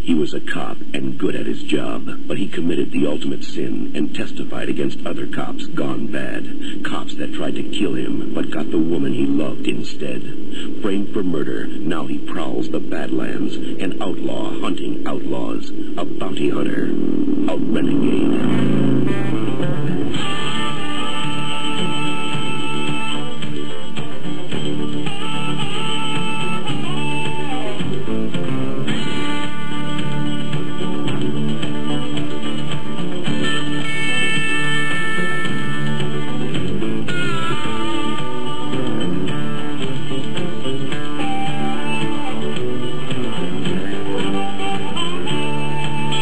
He was a cop and good at his job, but he committed the ultimate sin and testified against other cops gone bad. Cops that tried to kill him, but got the woman he loved instead. Framed for murder, now he prowls the Badlands, an outlaw hunting outlaws, a bounty hunter, a renegade.